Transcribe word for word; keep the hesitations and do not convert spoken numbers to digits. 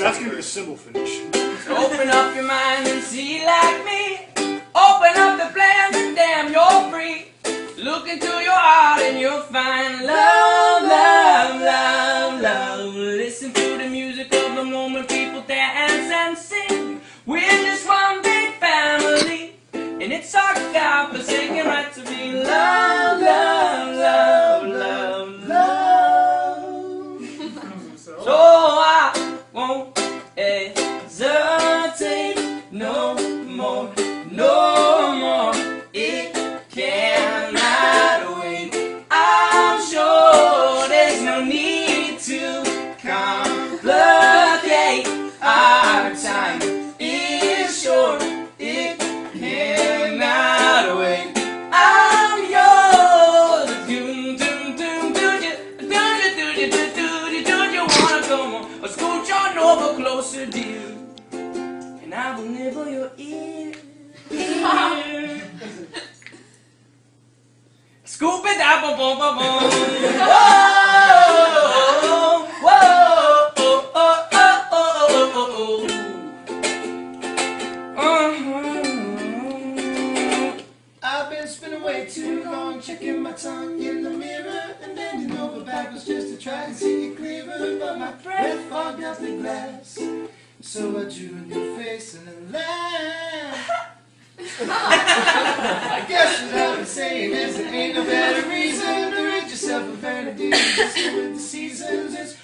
That's gonna be the cymbal finish. So open up your mind and see like me. Open up the plans and damn, you're free. Look into your heart and you'll find love, love, love, love. Listen to the music of the moment, people dance and sing. We're just one big family, and it's our God-forsaken right to be love, love, love, love, love. So I won't hesitate no more, no more. It cannot wait. I'm sure there's no need to complicate. Our time is short. It cannot wait. I'm yours. Doom, doom, doom, do you, do you, do you, do you, do you wanna come on? Or scooch on over closer, dear, and I will nibble your ear. Scoop it up, boom, boom, boom, boom. Whoa, whoa, oh, oh, oh, oh, oh, oh. Uh-huh. I've been spinning way too long, checking my tongue in the mirror and bending over backwards just to try and see it clearer. But my breath fogged up the glass, so I drew a new face and a laugh. I guess what I've been saying is there ain't no better reason to rid yourself of vanity. Just go with the seasons. It's